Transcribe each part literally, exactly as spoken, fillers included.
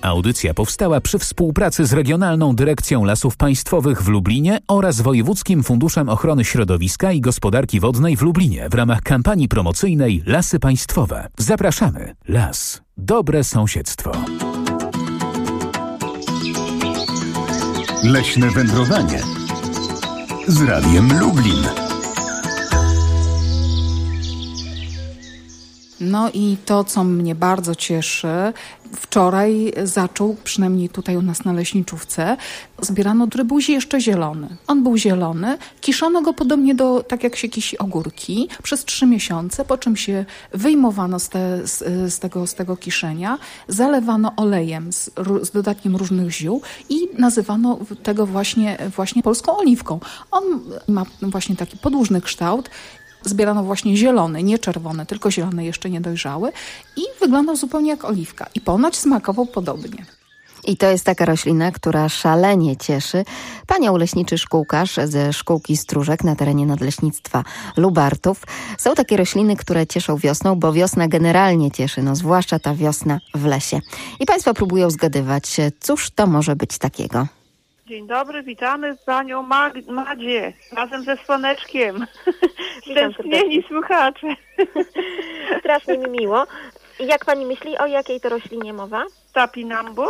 Audycja powstała przy współpracy z Regionalną Dyrekcją Lasów Państwowych w Lublinie oraz Wojewódzkim Funduszem Ochrony Środowiska i Gospodarki Wodnej w Lublinie w ramach kampanii promocyjnej Lasy Państwowe. Zapraszamy. Las. Dobre sąsiedztwo. Leśne wędrowanie z Radiem Lublin. No i to, co mnie bardzo cieszy, wczoraj zaczął, przynajmniej tutaj u nas na leśniczówce, zbierano trybuzi jeszcze zielony. On był zielony, kiszono go podobnie do, tak jak się kisi ogórki, przez trzy miesiące, po czym się wyjmowano z, te, z, z, tego, z tego kiszenia, zalewano olejem z, z dodatkiem różnych ziół i nazywano tego właśnie, właśnie polską oliwką. On ma właśnie taki podłużny kształt. Zbierano właśnie zielony, nie czerwony, tylko zielony, jeszcze niedojrzały i wyglądał zupełnie jak oliwka i ponoć smakował podobnie. I to jest taka roślina, która szalenie cieszy panią leśniczy szkółkarz ze szkółki Stróżek na terenie Nadleśnictwa Lubartów. Są takie rośliny, które cieszą wiosną, bo wiosna generalnie cieszy, no zwłaszcza ta wiosna w lesie. I państwo próbują zgadywać, cóż to może być takiego. Dzień dobry, witamy panią Mag- Madzie razem ze Słoneczkiem. Stęsknieni słuchacze. Strasznie mi miło. I jak pani myśli, o jakiej to roślinie mowa? Tapinambur.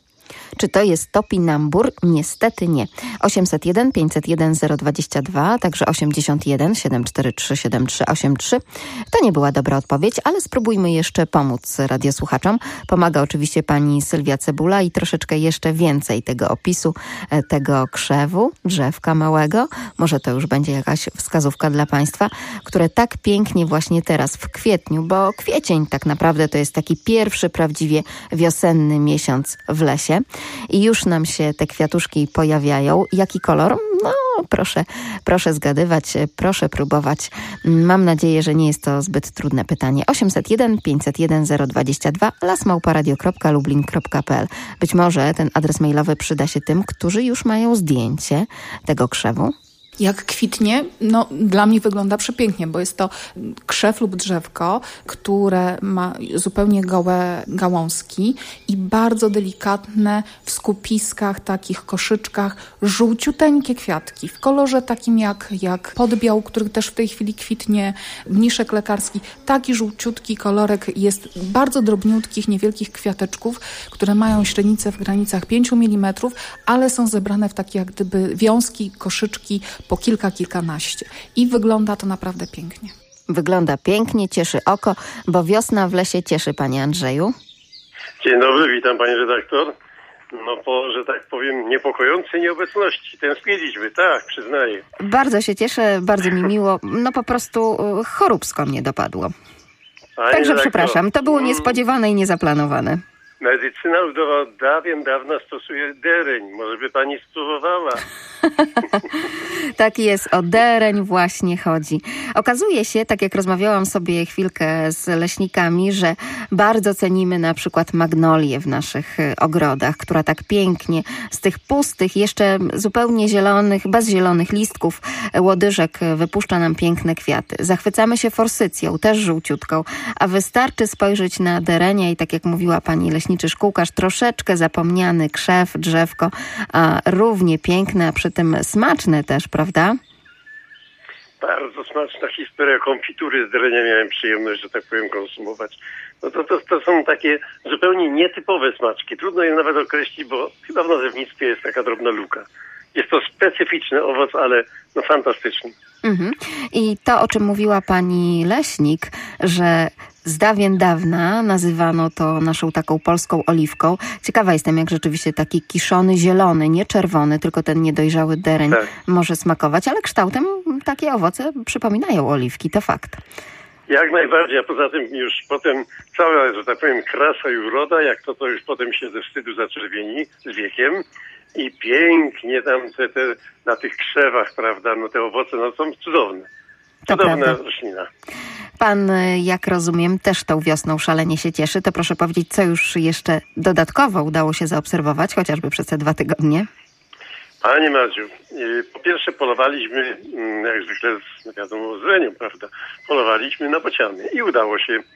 Czy to jest topinambur? Niestety nie. osiemset jeden pięćset jeden zero dwadzieścia dwa, także osiemdziesiąt jeden siedemset czterdzieści trzy siedemdziesiąt trzy osiemdziesiąt trzy. To nie była dobra odpowiedź, ale spróbujmy jeszcze pomóc radiosłuchaczom. Pomaga oczywiście pani Sylwia Cebula i troszeczkę jeszcze więcej tego opisu, tego krzewu, drzewka małego. Może to już będzie jakaś wskazówka dla państwa, które tak pięknie właśnie teraz w kwietniu, bo kwiecień tak naprawdę to jest taki pierwszy prawdziwie wiosenny miesiąc w lesie. I już nam się te kwiatuszki pojawiają. Jaki kolor? No proszę, proszę zgadywać, proszę próbować. Mam nadzieję, że nie jest to zbyt trudne pytanie. osiemset jeden pięćset jeden zero dwadzieścia dwa lasmałparadio kropka lublin kropka p l. Być może ten adres mailowy przyda się tym, którzy już mają zdjęcie tego krzewu. Jak kwitnie, no dla mnie wygląda przepięknie, bo jest to krzew lub drzewko, które ma zupełnie gołe gałązki i bardzo delikatne w skupiskach, takich koszyczkach, żółciuteńkie kwiatki w kolorze takim jak, jak podbiał, który też w tej chwili kwitnie, mniszek lekarski. Taki żółciutki kolorek jest bardzo drobniutkich, niewielkich kwiateczków, które mają średnicę w granicach pięć milimetrów, ale są zebrane w takie jak gdyby wiązki, koszyczki, po kilka, kilkanaście. I wygląda to naprawdę pięknie. Wygląda pięknie, cieszy oko, bo wiosna w lesie cieszy, panie Andrzeju. Dzień dobry, witam pani redaktor. No po, że tak powiem, niepokojącej nieobecności. Tęskniliśmy, tak, przyznaję. Bardzo się cieszę, bardzo mi miło. No po prostu choróbsko mnie dopadło. Pani Także redaktor, przepraszam, to było niespodziewane i niezaplanowane. Medycyna ludowa od dawien dawna stosuje dereń. Może by pani spróbowała. Tak jest, o dereń właśnie chodzi. Okazuje się, tak jak rozmawiałam sobie chwilkę z leśnikami, że bardzo cenimy na przykład magnolię w naszych ogrodach, która tak pięknie z tych pustych, jeszcze zupełnie zielonych, bez zielonych listków łodyżek wypuszcza nam piękne kwiaty. Zachwycamy się forsycją, też żółciutką, a wystarczy spojrzeć na derenia i tak jak mówiła pani leśniczy szkółkarz, troszeczkę zapomniany krzew, drzewko, a równie piękne, a przy tym smaczne też, prawda? Bardzo smaczna historia konfitury z derenia miałem przyjemność, że tak powiem, konsumować. No to, to, to są takie zupełnie nietypowe smaczki. Trudno je nawet określić, bo chyba w nazewnictwie jest taka drobna luka. Jest to specyficzny owoc, ale no fantastyczny. Mhm. I to, o czym mówiła pani leśnik, że z dawien dawna nazywano to naszą taką polską oliwką. Ciekawa jestem, jak rzeczywiście taki kiszony zielony, nie czerwony, tylko ten niedojrzały dereń tak może smakować, ale kształtem takie owoce przypominają oliwki, to fakt. Jak najbardziej, a poza tym już potem cała, że tak powiem, krasa i uroda, jak to to już potem się ze wstydu zaczerwieni z wiekiem i pięknie tam te, te na tych krzewach, prawda, no te owoce no są cudowne. Cudowna roślina. Pan, jak rozumiem, też tą wiosną szalenie się cieszy. To proszę powiedzieć, co już jeszcze dodatkowo udało się zaobserwować, chociażby przez te dwa tygodnie? Panie Madziu, po pierwsze polowaliśmy, jak zwykle, z, wiadomo, z lenią, prawda, polowaliśmy na bociany i udało się.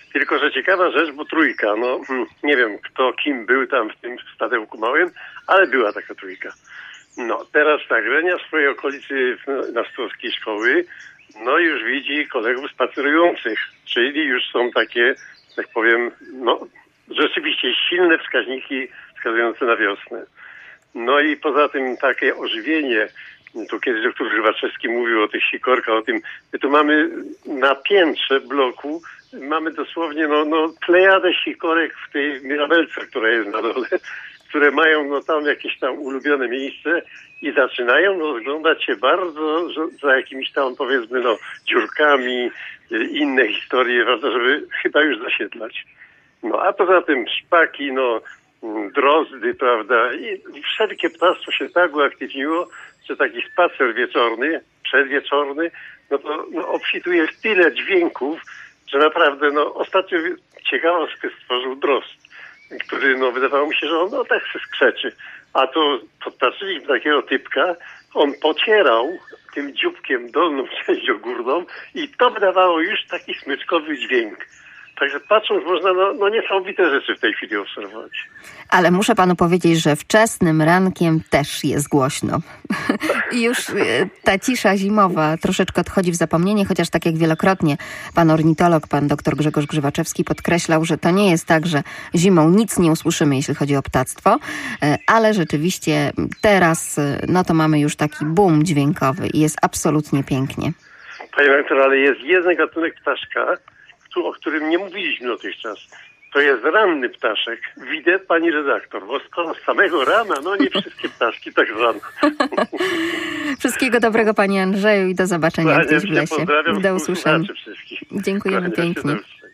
Tylko że ciekawa rzecz, bo trójka, no nie wiem kto kim był tam w tym stadełku małym, ale była taka trójka. No teraz tak, Renia w swojej okolicy na Stowskiej szkoły, no już widzi kolegów spacerujących, czyli już są takie, tak powiem, no rzeczywiście silne wskaźniki wskazujące na wiosnę. No i poza tym takie ożywienie, tu kiedyś doktor Grzywaczewski mówił o tych sikorkach, o tym, my tu mamy na piętrze bloku, mamy dosłownie no, no plejadę sikorek w tej mirabelce, która jest na dole, które mają no tam jakieś tam ulubione miejsce i zaczynają rozglądać się bardzo za jakimiś tam powiedzmy no dziurkami, inne historie, prawda, żeby chyba już zasiedlać. No a poza tym szpaki, no drozdy, prawda, i wszelkie ptactwo się tak uaktywniło, że taki spacer wieczorny, przedwieczorny, no to no, obfituje w tyle dźwięków, że naprawdę, no ostatnio ciekawostkę stworzył drozd, który, no wydawało mi się, że on no tak się skrzeczy. A to podpatrzyliśmy takiego typka, on pocierał tym dzióbkiem dolną częścią górną i to wydawało już taki smyczkowy dźwięk. Także patrząc można no, no niesamowite rzeczy w tej chwili obserwować. Ale muszę panu powiedzieć, że wczesnym rankiem też jest głośno. I już ta cisza zimowa troszeczkę odchodzi w zapomnienie, chociaż tak jak wielokrotnie pan ornitolog, pan doktor Grzegorz Grzywaczewski podkreślał, że to nie jest tak, że zimą nic nie usłyszymy, jeśli chodzi o ptactwo, ale rzeczywiście teraz no to mamy już taki boom dźwiękowy i jest absolutnie pięknie. Panie doktor, ale jest jeden gatunek ptaszka, o którym nie mówiliśmy dotychczas. To jest ranny ptaszek. Widzę, pani redaktor, bo skoro z samego rana, no nie wszystkie ptaszki tak rano. Wszystkiego dobrego panie Andrzeju i do zobaczenia Panie, gdzieś w lesie. Pozdrawiam, do usłyszenia. Dziękujemy pięknie.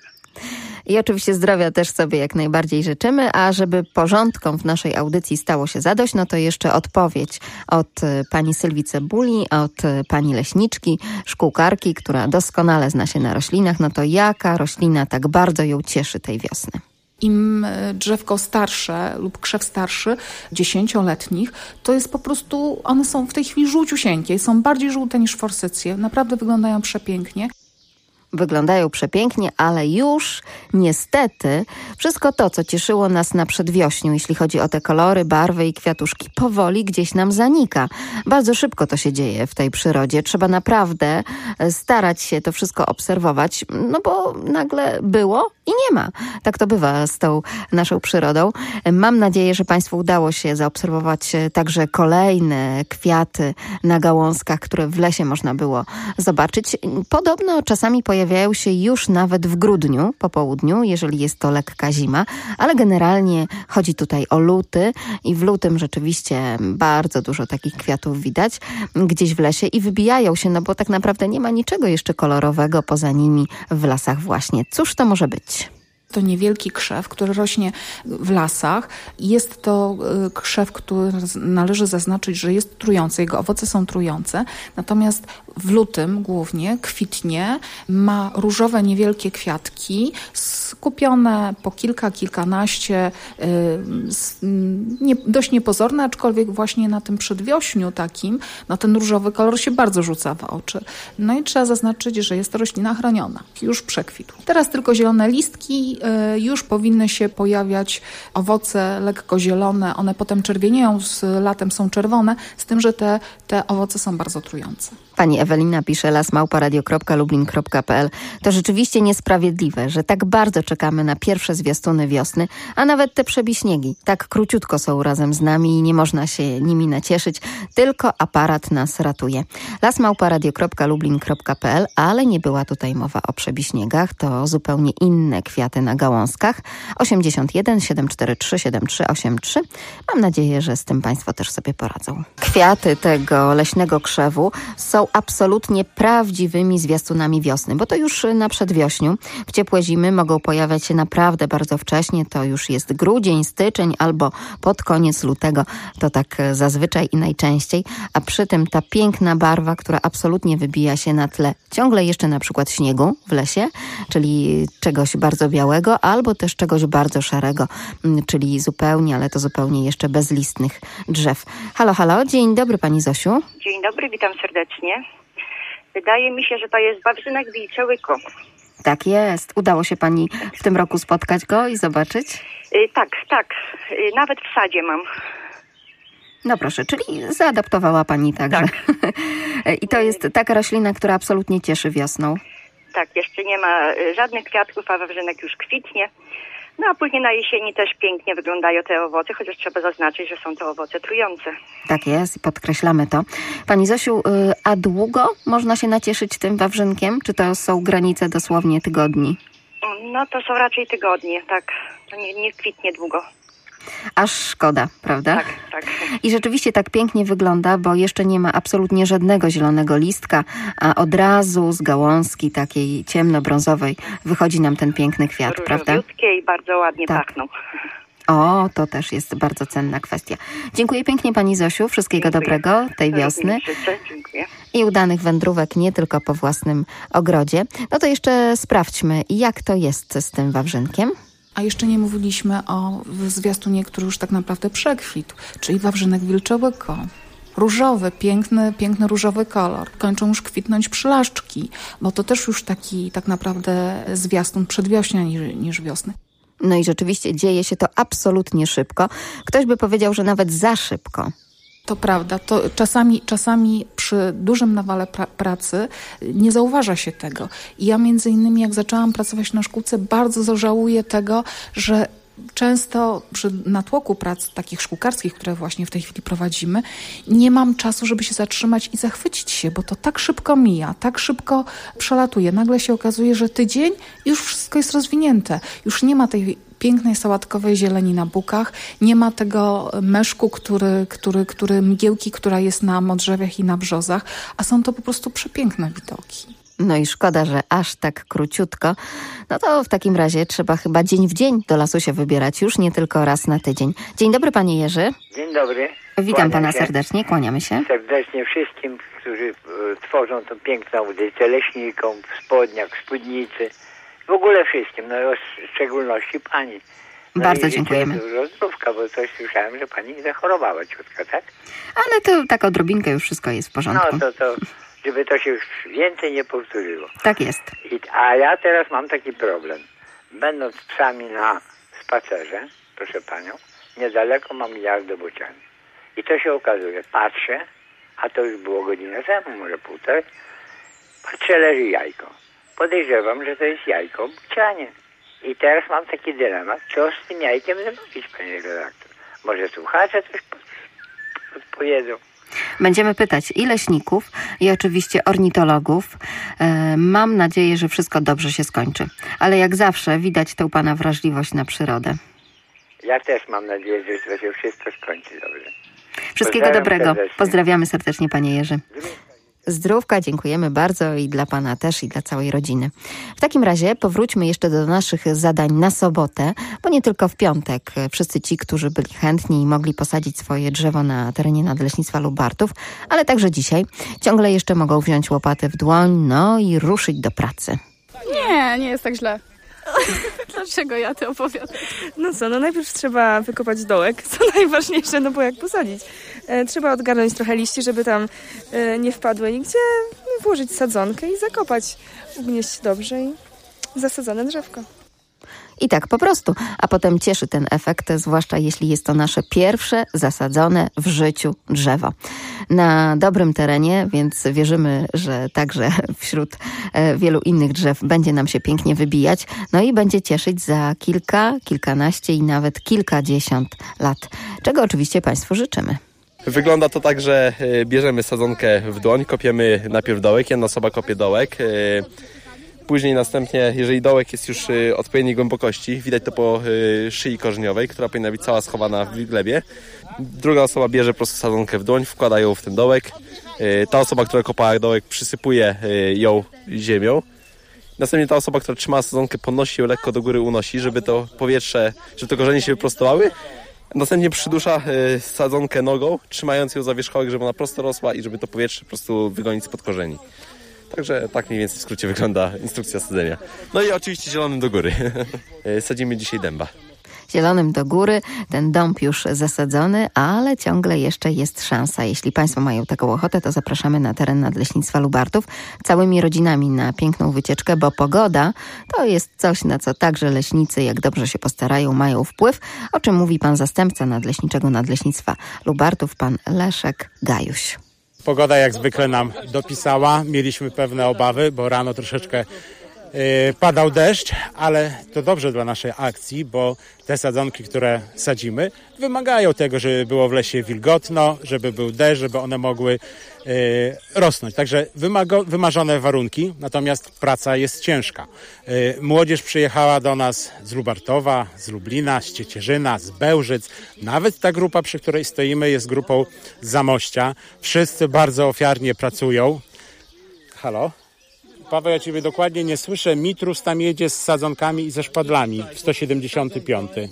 I oczywiście zdrowia też sobie jak najbardziej życzymy, a żeby porządkom w naszej audycji stało się zadość, no to jeszcze odpowiedź od pani Sylwii Cebuli, od pani leśniczki, szkółkarki, która doskonale zna się na roślinach. No to jaka roślina tak bardzo ją cieszy tej wiosny? Im drzewko starsze lub krzew starszy, dziesięcioletnich, to jest po prostu, one są w tej chwili żółciusieńkie, są bardziej żółte niż forsycje, naprawdę wyglądają przepięknie. Wyglądają przepięknie, ale już niestety wszystko to, co cieszyło nas na przedwiośniu, jeśli chodzi o te kolory, barwy i kwiatuszki, powoli gdzieś nam zanika. Bardzo szybko to się dzieje w tej przyrodzie. Trzeba naprawdę starać się to wszystko obserwować, no bo nagle było i nie ma. Tak to bywa z tą naszą przyrodą. Mam nadzieję, że państwu udało się zaobserwować także kolejne kwiaty na gałązkach, które w lesie można było zobaczyć. Podobno czasami pojawiają Pojawiają się już nawet w grudniu po południu, jeżeli jest to lekka zima, ale generalnie chodzi tutaj o luty i w lutym rzeczywiście bardzo dużo takich kwiatów widać gdzieś w lesie i wybijają się, no bo tak naprawdę nie ma niczego jeszcze kolorowego poza nimi w lasach właśnie. Cóż to może być? To niewielki krzew, który rośnie w lasach. Jest to krzew, który należy zaznaczyć, że jest trujący. Jego owoce są trujące. Natomiast w lutym głównie kwitnie, ma różowe niewielkie kwiatki, skupione po kilka, kilkanaście, nie, dość niepozorne, aczkolwiek właśnie na tym przedwiośniu takim, no ten różowy kolor się bardzo rzuca w oczy. No i trzeba zaznaczyć, że jest to roślina chroniona. Już przekwitł. Teraz tylko zielone listki, już powinny się pojawiać owoce lekko zielone, one potem czerwienieją, z latem są czerwone, z tym, że te, te owoce są bardzo trujące. Pani Ewelina pisze las małpa radio kropka lublin kropka p l. To rzeczywiście niesprawiedliwe, że tak bardzo czekamy na pierwsze zwiastuny wiosny, a nawet te przebiśniegi tak króciutko są razem z nami i nie można się nimi nacieszyć, tylko aparat nas ratuje. las małpa radio kropka lublin kropka p l, ale nie była tutaj mowa o przebiśniegach, to zupełnie inne kwiaty na gałązkach. osiemdziesiąt jeden siedemset czterdzieści trzy siedemdziesiąt trzy osiemdziesiąt trzy. Mam nadzieję, że z tym państwo też sobie poradzą. Kwiaty tego leśnego krzewu są absolutnie prawdziwymi zwiastunami wiosny, bo to już na przedwiośniu. W ciepłe zimy mogą pojawiać się naprawdę bardzo wcześnie, to już jest grudzień, styczeń albo pod koniec lutego, to tak zazwyczaj i najczęściej, a przy tym ta piękna barwa, która absolutnie wybija się na tle ciągle jeszcze na przykład śniegu w lesie, czyli czegoś bardzo białego, albo też czegoś bardzo szarego, czyli zupełnie, ale to zupełnie jeszcze bezlistnych drzew. Halo, halo, dzień dobry pani Zosiu. Dzień dobry, witam serdecznie. Wydaje mi się, że to jest wawrzynek wilczełyko. Tak jest. Udało się pani w tym roku spotkać go i zobaczyć? Y, tak, tak. Y, nawet w sadzie mam. No proszę, czyli zaadaptowała pani także. Tak. I to jest taka roślina, która absolutnie cieszy wiosną. Tak, jeszcze nie ma y, żadnych kwiatków, a wawrzynek już kwitnie. No a później na jesieni też pięknie wyglądają te owoce, chociaż trzeba zaznaczyć, że są to owoce trujące. Tak jest i podkreślamy to. Pani Zosiu, a długo można się nacieszyć tym wawrzynkiem? Czy to są granice dosłownie tygodni? No to są raczej tygodnie, tak. To nie, nie kwitnie długo. Aż szkoda, prawda? Tak, tak. I rzeczywiście tak pięknie wygląda, bo jeszcze nie ma absolutnie żadnego zielonego listka, a od razu z gałązki takiej ciemnobrązowej wychodzi nam ten piękny kwiat, prawda? Różowiutkie i bardzo ładnie tak. pachną. O, to też jest bardzo cenna kwestia. Dziękuję pięknie pani Zosiu, wszystkiego Dziękuję. dobrego tej wiosny. Dziękuję. I udanych wędrówek nie tylko po własnym ogrodzie. No to jeszcze sprawdźmy, jak to jest z tym wawrzynkiem. A jeszcze nie mówiliśmy o zwiastunie, który już tak naprawdę przekwitł, czyli wawrzynek wilczełyko. Różowy, piękny, piękny różowy kolor. Kończą już kwitnąć przylaszczki, bo to też już taki tak naprawdę zwiastun przedwiośnia niż, niż wiosny. No i rzeczywiście dzieje się to absolutnie szybko. Ktoś by powiedział, że nawet za szybko. To prawda, to czasami, czasami przy dużym nawale pra- pracy nie zauważa się tego. I ja między innymi jak zaczęłam pracować na szkółce, bardzo żałuję tego, że często przy natłoku prac takich szkółkarskich, które właśnie w tej chwili prowadzimy, nie mam czasu, żeby się zatrzymać i zachwycić się, bo to tak szybko mija, tak szybko przelatuje. Nagle się okazuje, że tydzień i już wszystko jest rozwinięte. Już nie ma tej pięknej sałatkowej zieleni na bukach, nie ma tego meszku, który, który, który mgiełki, która jest na modrzewiach i na brzozach, a są to po prostu przepiękne widoki. No i szkoda, że aż tak króciutko. No to w takim razie trzeba chyba dzień w dzień do lasu się wybierać, już nie tylko raz na tydzień. Dzień dobry panie Jerzy. Dzień dobry. Witam Kłaniam pana się. serdecznie, kłaniamy się. Serdecznie wszystkim, którzy e, tworzą tą piękną audycję, leśnikom, w spodniach, w spódnicy. W ogóle wszystkim, no w szczególności pani. No Bardzo dziękujemy. Dużo zdrówka, bo coś słyszałem, że pani zachorowała ciutka, tak? Ale to tak odrobinkę już wszystko jest w porządku. No to, to żeby to się już więcej nie powtórzyło. Tak jest. I, a ja teraz mam taki problem. Będąc psami na spacerze, proszę panią, niedaleko mam jar do bociany. I to się okazuje, patrzę, a to już było godzinę temu, może półtorej, patrzę, leży jajko. Podejrzewam, że to jest jajko bocianie. I teraz mam taki dylemat, co z tym jajkiem zrobić, panie redaktor? Może słuchacze coś podpowiedzą? Będziemy pytać i leśników, i oczywiście ornitologów. E, mam nadzieję, że wszystko dobrze się skończy. Ale jak zawsze widać tę pana wrażliwość na przyrodę. Ja też mam nadzieję, że to się wszystko skończy dobrze. Wszystkiego Pozdrawiam dobrego. serdecznie. Pozdrawiamy serdecznie panie Jerzy. Zdrówka, dziękujemy bardzo i dla pana też, i dla całej rodziny. W takim razie powróćmy jeszcze do naszych zadań na sobotę, bo nie tylko w piątek wszyscy ci, którzy byli chętni i mogli posadzić swoje drzewo na terenie Nadleśnictwa Lubartów, ale także dzisiaj ciągle jeszcze mogą wziąć łopaty w dłoń, no i ruszyć do pracy. Nie, nie jest tak źle. Dlaczego ja to opowiadam? No co, no najpierw trzeba wykopać dołek, co najważniejsze, no bo jak posadzić. E, trzeba odgarnąć trochę liści, żeby tam e, nie wpadły nigdzie, włożyć sadzonkę i zakopać, ugnieść dobrze i zasadzone drzewko. I tak po prostu, a potem cieszy ten efekt, zwłaszcza jeśli jest to nasze pierwsze zasadzone w życiu drzewo. Na dobrym terenie, więc wierzymy, że także wśród wielu innych drzew będzie nam się pięknie wybijać, no i będzie cieszyć za kilka, kilkanaście i nawet kilkadziesiąt lat, czego oczywiście państwu życzymy. Wygląda to tak, że bierzemy sadzonkę w dłoń, kopiemy najpierw dołek, jedna osoba kopie dołek. Później następnie, jeżeli dołek jest już y, odpowiedniej głębokości, widać to po y, szyi korzeniowej, która powinna być cała schowana w glebie. Druga osoba bierze po prostu sadzonkę w dłoń, wkłada ją w ten dołek. Y, ta osoba, która kopała dołek, przysypuje y, ją ziemią. Następnie ta osoba, która trzyma sadzonkę, podnosi ją lekko do góry, unosi, żeby to powietrze, żeby to korzenie się wyprostowały. Następnie przydusza y, sadzonkę nogą, trzymając ją za wierzchołek, żeby ona prosto rosła i żeby to powietrze po prostu wygonić spod korzeni. Także tak mniej więcej w skrócie wygląda instrukcja sadzenia. No i oczywiście zielonym do góry. Sadzimy dzisiaj dęba. zielonym do góry. Ten dąb już zasadzony, ale ciągle jeszcze jest szansa. Jeśli Państwo mają taką ochotę, to zapraszamy na teren Nadleśnictwa Lubartów całymi rodzinami na piękną wycieczkę, bo pogoda to jest coś, na co także leśnicy, jak dobrze się postarają, mają wpływ, o czym mówi pan zastępca nadleśniczego Nadleśnictwa Lubartów, pan Leszek Gajuś. Pogoda jak zwykle nam dopisała. Mieliśmy pewne obawy, bo rano troszeczkę yy, padał deszcz, ale to dobrze dla naszej akcji, bo te sadzonki, które sadzimy, wymagają tego, żeby było w lesie wilgotno, żeby był deszcz, żeby one mogły yy, rosnąć. Także wymago, wymarzone warunki, natomiast praca jest ciężka. Yy, młodzież przyjechała do nas z Lubartowa, z Lublina, z Ciecierzyna, z Bełżyc. Nawet ta grupa, przy której stoimy, jest grupą z Zamościa. Wszyscy bardzo ofiarnie pracują. Halo? Paweł, ja Ciebie dokładnie nie słyszę. Mitrus tam jedzie z sadzonkami i ze szpadlami w sto siedemdziesiąty piąty.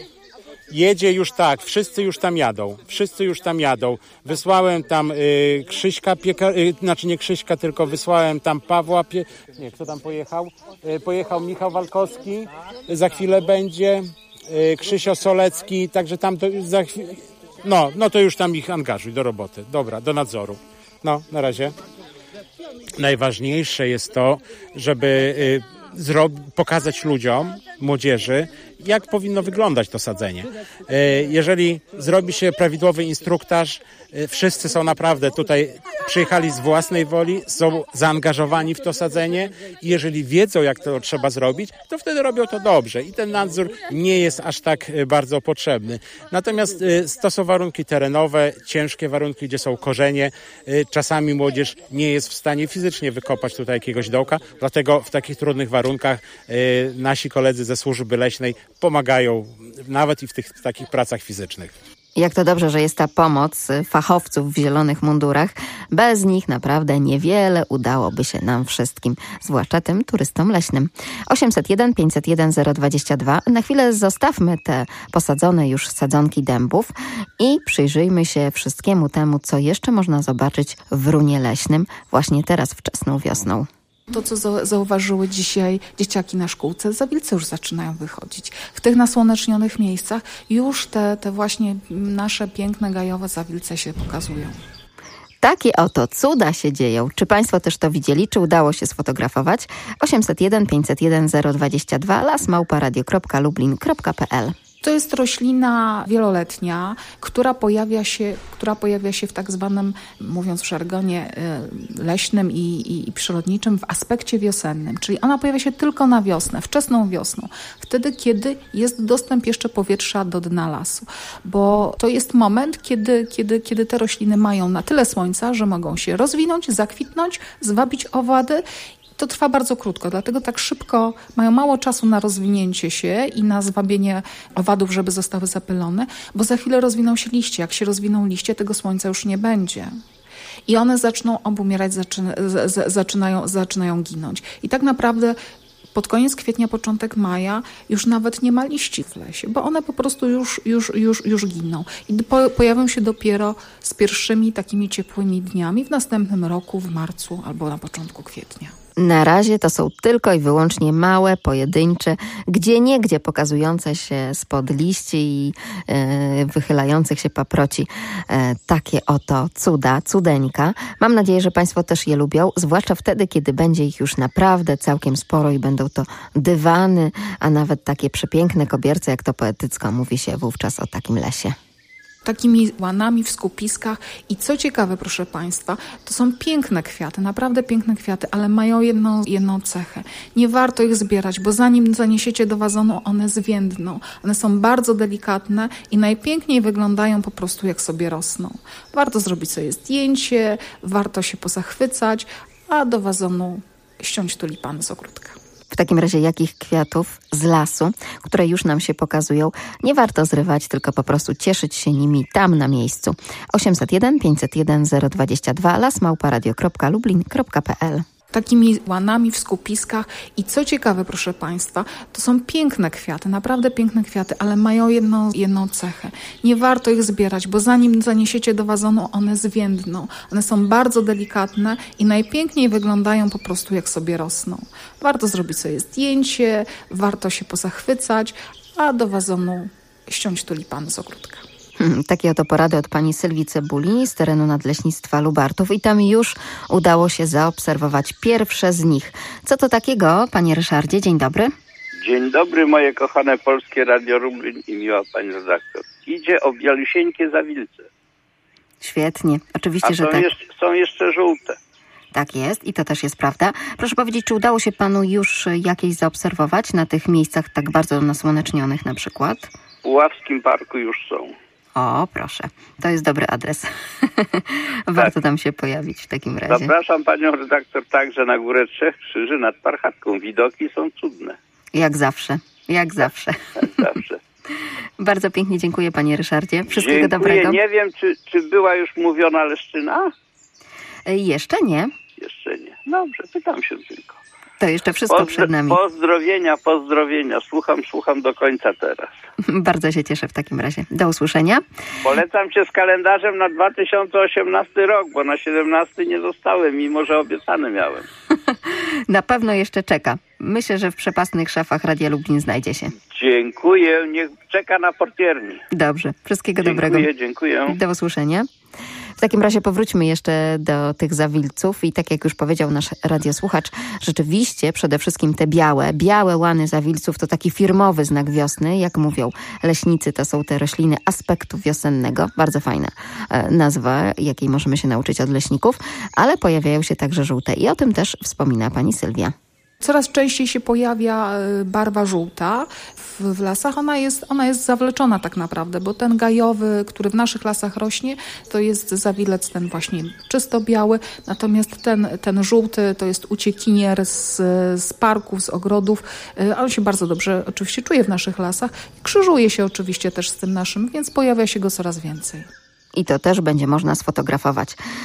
Jedzie już tak, wszyscy już tam jadą, wszyscy już tam jadą. Wysłałem tam y, Krzyśka, Pieka, y, znaczy nie Krzyśka, tylko wysłałem tam Pawła, Pie, nie, kto tam pojechał? Y, pojechał Michał Walkowski, y, za chwilę będzie y, Krzysio Solecki, także tam to, za chwilę, no, no to już tam ich angażuj do roboty, dobra, do nadzoru. No, na razie. Najważniejsze jest to, żeby y, zro- pokazać ludziom, młodzieży, jak powinno wyglądać to sadzenie. Y, jeżeli zrobi się prawidłowy instruktaż, y, wszyscy są naprawdę tutaj, przyjechali z własnej woli, są zaangażowani w to sadzenie i jeżeli wiedzą, jak to trzeba zrobić, to wtedy robią to dobrze i ten nadzór nie jest aż tak y, bardzo potrzebny. Natomiast y, to są warunki terenowe, ciężkie warunki, gdzie są korzenie. Y, czasami młodzież nie jest w stanie fizycznie wykopać tutaj jakiegoś dołka, dlatego w takich trudnych warunkach y, nasi koledzy ze służby leśnej pomagają nawet i w tych w takich pracach fizycznych. Jak to dobrze, że jest ta pomoc fachowców w zielonych mundurach. Bez nich naprawdę niewiele udałoby się nam wszystkim, zwłaszcza tym turystom leśnym. osiemset jeden pięćset jeden zero dwadzieścia dwa. Na chwilę zostawmy te posadzone już sadzonki dębów i przyjrzyjmy się wszystkiemu temu, co jeszcze można zobaczyć w runie leśnym właśnie teraz wczesną wiosną. To, co zauważyły dzisiaj dzieciaki na szkółce, zawilce już zaczynają wychodzić. W tych nasłonecznionych miejscach już te, te właśnie nasze piękne gajowe zawilce się pokazują. Takie oto cuda się dzieją. Czy Państwo też to widzieli? Czy udało się sfotografować? osiemset jeden pięćset jeden zero dwadzieścia dwa las małpa radio kropka lublin kropka p l. To jest roślina wieloletnia, która pojawia się, która pojawia się w tak zwanym, mówiąc w żargonie leśnym i, i, i przyrodniczym, w aspekcie wiosennym. Czyli ona pojawia się tylko na wiosnę, wczesną wiosną. Wtedy, kiedy jest dostęp jeszcze powietrza do dna lasu. Bo to jest moment, kiedy, kiedy, kiedy te rośliny mają na tyle słońca, że mogą się rozwinąć, zakwitnąć, zwabić owady. To trwa bardzo krótko, dlatego tak szybko mają mało czasu na rozwinięcie się i na zwabienie owadów, żeby zostały zapylone, bo za chwilę rozwiną się liście. Jak się rozwiną liście, tego słońca już nie będzie. I one zaczną obumierać, zaczyna, z, zaczynają, zaczynają ginąć. I tak naprawdę pod koniec kwietnia, początek maja już nawet nie ma liści w lesie, bo one po prostu już, już, już, już giną. I po, pojawią się dopiero z pierwszymi takimi ciepłymi dniami w następnym roku, w marcu albo na początku kwietnia. Na razie to są tylko i wyłącznie małe, pojedyncze, gdzieniegdzie pokazujące się spod liści i e, wychylających się paproci e, takie oto cuda, cudeńka. Mam nadzieję, że Państwo też je lubią, zwłaszcza wtedy, kiedy będzie ich już naprawdę całkiem sporo i będą to dywany, a nawet takie przepiękne kobierce, jak to poetycko mówi się wówczas o takim lesie. Takimi łanami w skupiskach i co ciekawe, proszę Państwa, to są piękne kwiaty, naprawdę piękne kwiaty, ale mają jedną, jedną cechę. Nie warto ich zbierać, bo zanim zaniesiecie do wazonu, one zwiędną. One są bardzo delikatne i najpiękniej wyglądają po prostu jak sobie rosną. Warto zrobić sobie zdjęcie, warto się pozachwycać, a do wazonu ściąć tulipany z ogródka. W takim razie jakich kwiatów z lasu, które już nam się pokazują, nie warto zrywać, tylko po prostu cieszyć się nimi tam na miejscu. osiemset jeden pięćset jeden zero dwadzieścia dwa las małpa radio kropka lublin kropka p l. Takimi łanami w skupiskach i co ciekawe, proszę Państwa, to są piękne kwiaty, naprawdę piękne kwiaty, ale mają jedną, jedną cechę. Nie warto ich zbierać, bo zanim zaniesiecie do wazonu, one zwiędną. One są bardzo delikatne i najpiękniej wyglądają po prostu jak sobie rosną. Warto zrobić sobie zdjęcie, warto się pozachwycać, a do wazonu ściąć tulipany z ogródka. Hmm, takie oto porady od pani Sylwii Cebuli z terenu Nadleśnictwa Lubartów i tam już udało się zaobserwować pierwsze z nich. Co to takiego, panie Ryszardzie? Dzień dobry. Dzień dobry, moje kochane Polskie Radio Lublin i miła pani redaktor. Idzie o bialusieńkie zawilce. Świetnie, oczywiście, A że są tak. Jeszcze, są jeszcze żółte. Tak jest i to też jest prawda. Proszę powiedzieć, czy udało się panu już jakieś zaobserwować na tych miejscach tak bardzo nasłonecznionych na przykład? W Puławskim Parku już są. O, proszę. To jest dobry adres. Warto tak tam się pojawić w takim razie. Zapraszam panią redaktor także na Górę Trzech Krzyży nad Parchatką. Widoki są cudne. Jak zawsze. Jak zawsze. Jak zawsze. Bardzo pięknie dziękuję, panie Ryszardzie. Wszystkiego Dziękuję. dobrego. Nie wiem, czy, czy była już mówiona Leszczyna? E, jeszcze nie. Jeszcze nie. Dobrze, pytam się tylko. To jeszcze wszystko Pozdro- przed nami. Pozdrowienia, pozdrowienia. Słucham, słucham do końca teraz. Bardzo się cieszę w takim razie. Do usłyszenia. Polecam cię z kalendarzem na dwa tysiące osiemnasty rok, bo na siedemnasty nie zostałem, mimo że obiecany miałem. Na pewno jeszcze czeka. Myślę, że w przepastnych szafach Radia Lublin znajdzie się. Dziękuję. Niech czeka na portierni. Dobrze. Wszystkiego Dziękuję, dobrego. dziękuję. Do usłyszenia. W takim razie powróćmy jeszcze do tych zawilców i tak jak już powiedział nasz radiosłuchacz, rzeczywiście przede wszystkim te białe, białe łany zawilców to taki firmowy znak wiosny, jak mówią leśnicy, to są te rośliny aspektu wiosennego, bardzo fajna e, nazwa, jakiej możemy się nauczyć od leśników, ale pojawiają się także żółte i o tym też wspomina pani Sylwia. Coraz częściej się pojawia barwa żółta w, w lasach. Ona jest, ona jest zawleczona tak naprawdę, bo ten gajowy, który w naszych lasach rośnie, to jest zawilec ten właśnie czysto biały, natomiast ten, ten żółty to jest uciekinier z, z parków, z ogrodów. On się bardzo dobrze oczywiście czuje w naszych lasach. Krzyżuje się oczywiście też z tym naszym, więc pojawia się go coraz więcej. I to też będzie można sfotografować,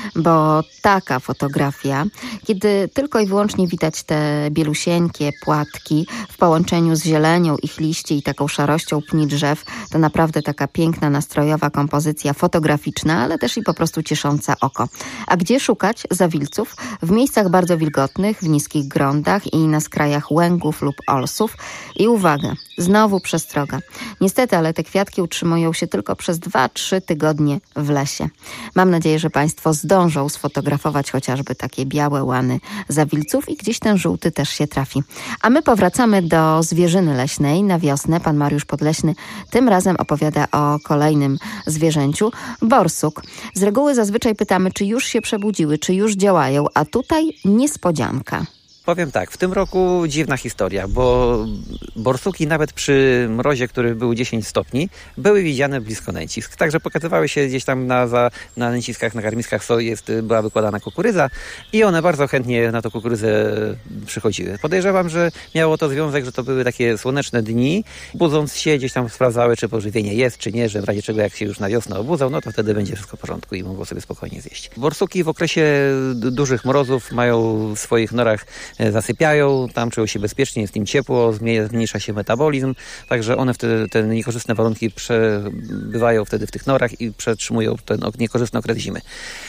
bo taka fotografia, kiedy tylko i wyłącznie widać te bielusieńkie płatki w połączeniu z zielenią ich liści i taką szarością pni drzew, to naprawdę taka piękna, nastrojowa kompozycja fotograficzna, ale też i po prostu ciesząca oko. A gdzie szukać zawilców? W miejscach bardzo wilgotnych, w niskich grądach i na skrajach łęgów lub olsów. I uwaga, znowu przestroga. Niestety, ale te kwiatki utrzymują się tylko przez dwa trzy tygodnie w lesie. Mam nadzieję, że państwo zdążą sfotografować chociażby takie białe łany zawilców i gdzieś ten żółty też się trafi. A my powracamy do zwierzyny leśnej na wiosnę. Pan Mariusz Podleśny tym razem opowiada o kolejnym zwierzęciu. Borsuk. Z reguły zazwyczaj pytamy, czy już się przebudziły, czy już działają, a tutaj niespodzianka. Powiem tak, w tym roku dziwna historia, bo borsuki nawet przy mrozie, który był dziesięć stopni, były widziane blisko nęcisk. Także pokazywały się gdzieś tam na, za, na nęciskach, na karmiskach, co jest, była wykładana kukurydza i one bardzo chętnie na tą kukurydzę przychodziły. Podejrzewam, że miało to związek, że to były takie słoneczne dni. Budząc się gdzieś tam sprawdzały, czy pożywienie jest, czy nie, że w razie czego jak się już na wiosnę obudzą, no to wtedy będzie wszystko w porządku i mogą sobie spokojnie zjeść. Borsuki w okresie dużych mrozów mają w swoich norach zasypiają, tam czują się bezpiecznie, jest im ciepło, zmniejsza się metabolizm, także one wtedy te niekorzystne warunki przebywają wtedy w tych norach i przetrzymują ten niekorzystny okres zimy.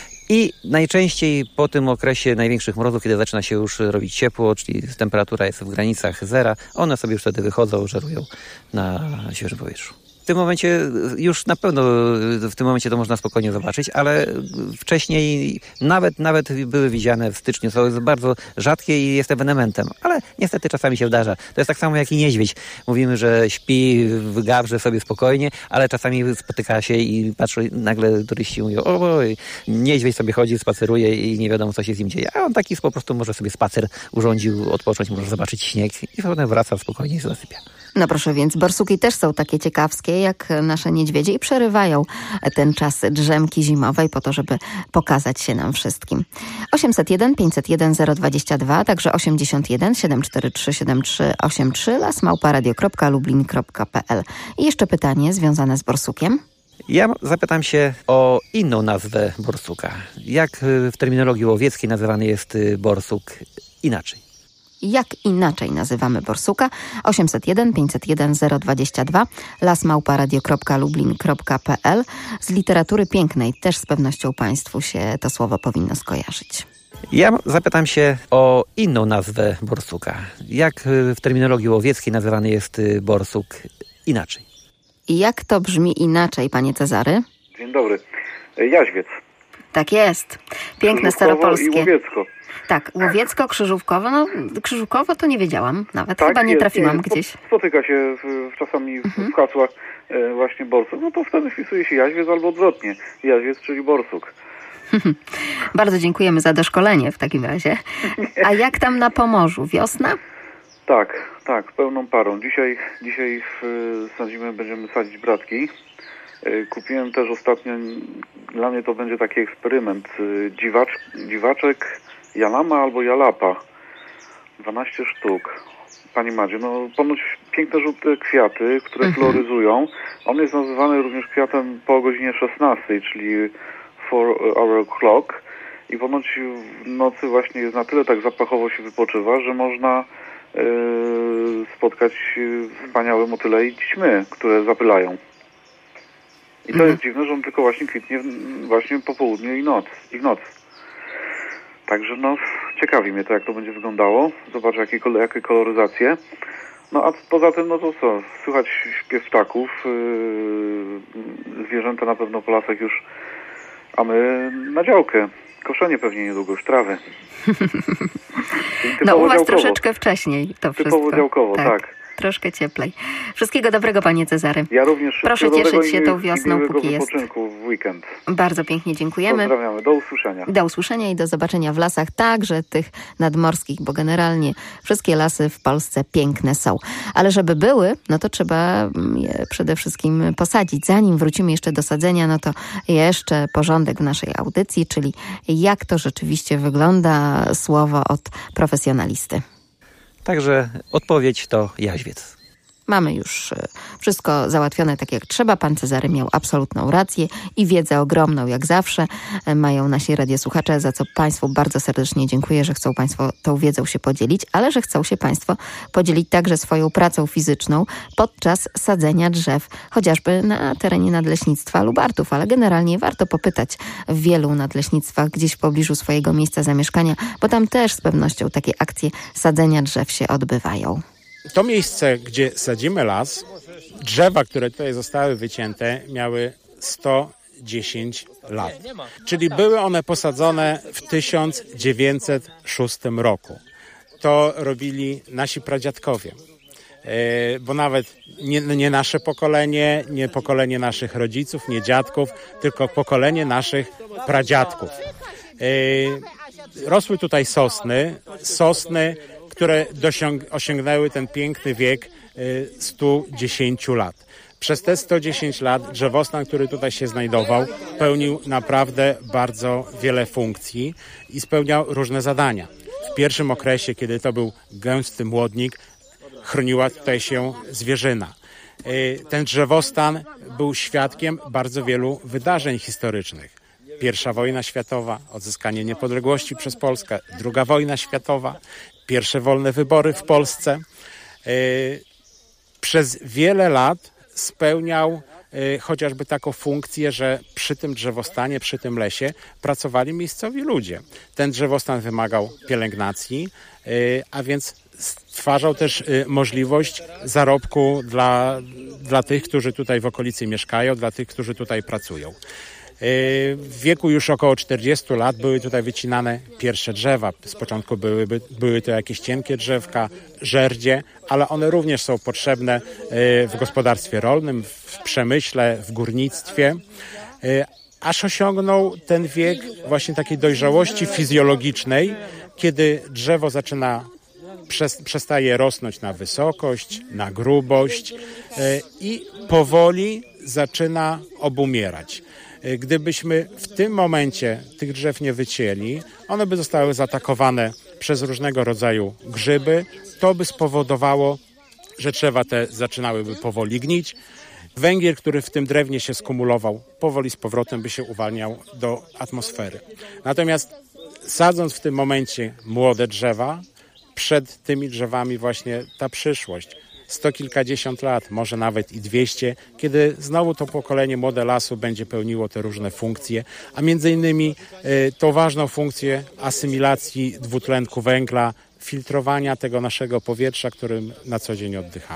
I najczęściej po tym okresie największych mrozów, kiedy zaczyna się już robić ciepło, czyli temperatura jest w granicach zera, one sobie już wtedy wychodzą, żerują na świeżym powietrzu. W tym momencie już na pewno w tym momencie to można spokojnie zobaczyć, ale wcześniej nawet nawet były widziane w styczniu. To jest bardzo rzadkie i jest ewenementem, ale niestety czasami się zdarza. To jest tak samo jak i niedźwiedź. Mówimy, że śpi w gawrze sobie spokojnie, ale czasami spotyka się i patrzą, nagle turyści mówią, oj, niedźwiedź sobie chodzi, spaceruje i nie wiadomo, co się z nim dzieje. A on taki po prostu może sobie spacer urządził, odpocząć, może zobaczyć śnieg i potem wraca spokojnie i zasypia. No proszę, więc borsuki też są takie ciekawskie jak nasze niedźwiedzie i przerywają ten czas drzemki zimowej po to, żeby pokazać się nam wszystkim. osiemset jeden pięćset jeden zero dwadzieścia dwa, także osiemdziesiąt jeden siedem cztery trzy siedem trzy osiem trzy, las małpa radio kropka lublin kropka p l. I jeszcze pytanie związane z borsukiem. Ja zapytam się o inną nazwę borsuka. Jak w terminologii łowieckiej nazywany jest borsuk inaczej? Jak inaczej nazywamy borsuka? osiemset jeden pięćset jeden zero dwadzieścia dwa, las małpa radio kropka lublin kropka p l. Z literatury pięknej też z pewnością państwu się to słowo powinno skojarzyć. Ja zapytam się o inną nazwę borsuka. Jak w terminologii łowieckiej nazywany jest borsuk inaczej. I jak to brzmi inaczej, panie Cezary? Dzień dobry. Jaźwiec. Tak jest. Piękne staropolskie. I Łowiecko. Tak, Łowiecko, Krzyżówkowo. No, Krzyżówkowo to nie wiedziałam nawet. Tak, Chyba nie jest, trafiłam jest. gdzieś. Spotyka się w, w czasami w, mhm. w hasłach e, właśnie borsuk. No to wtedy wpisuje się jaźwiec albo odwrotnie. Jaźwiec, czyli borsuk. Bardzo dziękujemy za doszkolenie w takim razie. A jak tam na Pomorzu? Wiosna? Tak, tak, pełną parą. Dzisiaj, dzisiaj sadzimy, będziemy sadzić bratki. Kupiłem też ostatnio, dla mnie to będzie taki eksperyment, dziwacz, dziwaczek Jalama albo Jalapa. dwanaście sztuk. Pani Madzie, no ponoć piękne żółte kwiaty, które mhm. floryzują. On jest nazywany również kwiatem po godzinie szesnastej, czyli four hour clock. I ponoć w nocy właśnie jest na tyle tak zapachowo się wypoczywa, że można yy, spotkać wspaniałe motyle i ćmy, które zapylają. I to mhm. jest dziwne, że on tylko właśnie kwitnie właśnie po południu i noc, i w noc. Także no, ciekawi mnie to, jak to będzie wyglądało. Zobaczę, jakie, jakie koloryzacje. No a poza tym, no to co, słychać śpiew ptaków, yy, zwierzęta na pewno po lasach już, a my na działkę. Koszenie pewnie niedługo, już trawy. No u was działkowo. Troszeczkę wcześniej to wszystko. Typowo działkowo, tak. tak. Troszkę cieplej. Wszystkiego dobrego, panie Cezary. Ja również. Proszę cieszyć się tą wiosną, póki jest. Wypoczynku w weekend. Bardzo pięknie dziękujemy. Pozdrawiamy. Do usłyszenia. Do usłyszenia i do zobaczenia w lasach, także tych nadmorskich, bo generalnie wszystkie lasy w Polsce piękne są. Ale żeby były, no to trzeba je przede wszystkim posadzić. Zanim wrócimy jeszcze do sadzenia, no to jeszcze porządek w naszej audycji, czyli jak to rzeczywiście wygląda, słowo od profesjonalisty. Także odpowiedź to jaźwiec. Mamy już wszystko załatwione tak jak trzeba. Pan Cezary miał absolutną rację i wiedzę ogromną jak zawsze mają nasi radiosłuchacze, za co Państwu bardzo serdecznie dziękuję, że chcą Państwo tą wiedzą się podzielić, ale że chcą się Państwo podzielić także swoją pracą fizyczną podczas sadzenia drzew, chociażby na terenie nadleśnictwa Lubartów, ale generalnie warto popytać w wielu nadleśnictwach gdzieś w pobliżu swojego miejsca zamieszkania, bo tam też z pewnością takie akcje sadzenia drzew się odbywają. To miejsce, gdzie sadzimy las, drzewa, które tutaj zostały wycięte, miały sto dziesięć lat. Czyli były one posadzone w tysiąc dziewięćset szóstym roku. To robili nasi pradziadkowie. Bo nawet nie, nie nasze pokolenie, nie pokolenie naszych rodziców, nie dziadków, tylko pokolenie naszych pradziadków. Rosły tutaj sosny, sosny, które dosiąg- osiągnęły ten piękny wiek y, sto dziesięć lat. Przez te sto dziesięć lat drzewostan, który tutaj się znajdował, pełnił naprawdę bardzo wiele funkcji i spełniał różne zadania. W pierwszym okresie, kiedy to był gęsty młodnik, chroniła tutaj się zwierzyna. Y, ten drzewostan był świadkiem bardzo wielu wydarzeń historycznych. Pierwsza wojna światowa, odzyskanie niepodległości przez Polskę, druga wojna światowa, pierwsze wolne wybory w Polsce. Przez wiele lat spełniał chociażby taką funkcję, że przy tym drzewostanie, przy tym lesie pracowali miejscowi ludzie. Ten drzewostan wymagał pielęgnacji, a więc stwarzał też możliwość zarobku dla, dla tych, którzy tutaj w okolicy mieszkają, dla tych, którzy tutaj pracują. W wieku już około czterdziestu lat były tutaj wycinane pierwsze drzewa. Z początku były, były to jakieś cienkie drzewka, żerdzie, ale one również są potrzebne w gospodarstwie rolnym, w przemyśle, w górnictwie. Aż osiągnął ten wiek właśnie takiej dojrzałości fizjologicznej, kiedy drzewo zaczyna przestaje rosnąć na wysokość, na grubość i powoli zaczyna obumierać. Gdybyśmy w tym momencie tych drzew nie wycięli, one by zostały zaatakowane przez różnego rodzaju grzyby. To by spowodowało, że drzewa te zaczynałyby powoli gnić. Węgiel, który w tym drewnie się skumulował, powoli z powrotem by się uwalniał do atmosfery. Natomiast sadząc w tym momencie młode drzewa, przed tymi drzewami właśnie ta przyszłość. Sto kilkadziesiąt lat, może nawet i dwieście, kiedy znowu to pokolenie młode lasu będzie pełniło te różne funkcje, a między innymi y, tą ważną funkcję asymilacji dwutlenku węgla, filtrowania tego naszego powietrza, którym na co dzień oddychamy.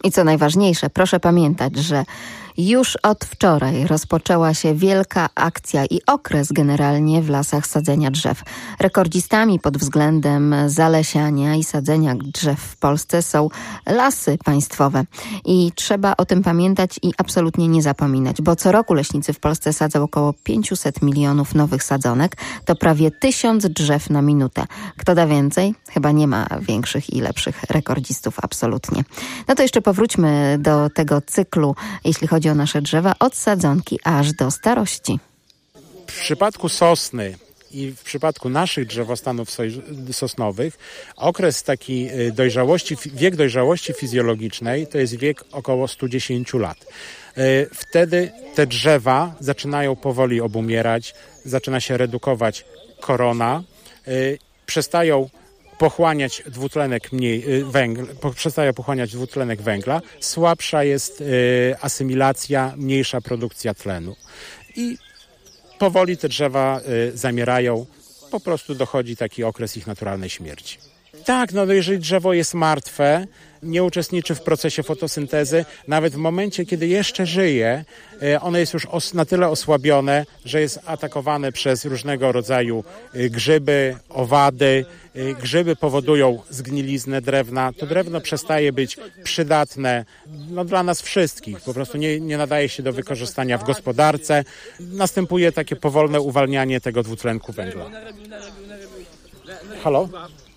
I co najważniejsze, proszę pamiętać, że już od wczoraj rozpoczęła się wielka akcja i okres generalnie w lasach sadzenia drzew. Rekordzistami pod względem zalesiania i sadzenia drzew w Polsce są lasy państwowe. I trzeba o tym pamiętać i absolutnie nie zapominać, bo co roku leśnicy w Polsce sadzą około pięćset milionów nowych sadzonek. To prawie tysiąc drzew na minutę. Kto da więcej? Chyba nie ma większych i lepszych rekordzistów, absolutnie. No to jeszcze powróćmy do tego cyklu, jeśli chodzi o nasze drzewa, od sadzonki aż do starości. W przypadku sosny i w przypadku naszych drzewostanów sosnowych okres taki dojrzałości, wiek dojrzałości fizjologicznej to jest wiek około sto dziesięć lat. Wtedy te drzewa zaczynają powoli obumierać, zaczyna się redukować korona, przestają pochłaniać dwutlenek mniej, węgla, przestaje pochłaniać dwutlenek węgla, słabsza jest y, asymilacja, mniejsza produkcja tlenu. I powoli te drzewa y, zamierają, po prostu dochodzi taki okres ich naturalnej śmierci. Tak, no jeżeli drzewo jest martwe, nie uczestniczy w procesie fotosyntezy, nawet w momencie, kiedy jeszcze żyje, ono jest już os- na tyle osłabione, że jest atakowane przez różnego rodzaju grzyby, owady. Grzyby powodują zgniliznę drewna. To drewno przestaje być przydatne no, dla nas wszystkich. Po prostu nie, nie nadaje się do wykorzystania w gospodarce. Następuje takie powolne uwalnianie tego dwutlenku węgla. Halo?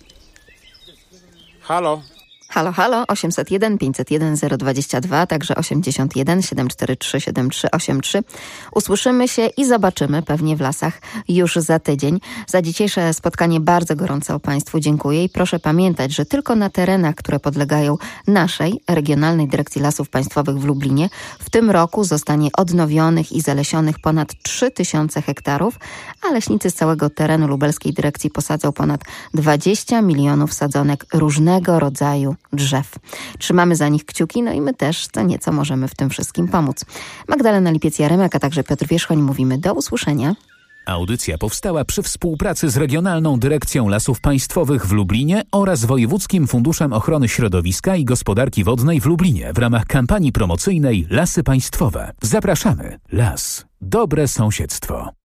Halo? Halo, halo, osiemset jeden pięćset jeden zero dwadzieścia dwa, także osiemdziesiąt jeden siedem cztery trzy siedem trzy osiem trzy. Usłyszymy się i zobaczymy pewnie w lasach już za tydzień. Za dzisiejsze spotkanie bardzo gorąco Państwu dziękuję i proszę pamiętać, że tylko na terenach, które podlegają naszej Regionalnej Dyrekcji Lasów Państwowych w Lublinie, w tym roku zostanie odnowionych i zalesionych ponad trzy tysiące hektarów, a leśnicy z całego terenu lubelskiej dyrekcji posadzą ponad dwadzieścia milionów sadzonek różnego rodzaju drzew. Trzymamy za nich kciuki, no i my też co nieco możemy w tym wszystkim pomóc. Magdalena Lipiec-Jaremek, a także Piotr Wierzchoń, mówimy do usłyszenia. Audycja powstała przy współpracy z Regionalną Dyrekcją Lasów Państwowych w Lublinie oraz Wojewódzkim Funduszem Ochrony Środowiska i Gospodarki Wodnej w Lublinie w ramach kampanii promocyjnej Lasy Państwowe. Zapraszamy. Las. Dobre sąsiedztwo.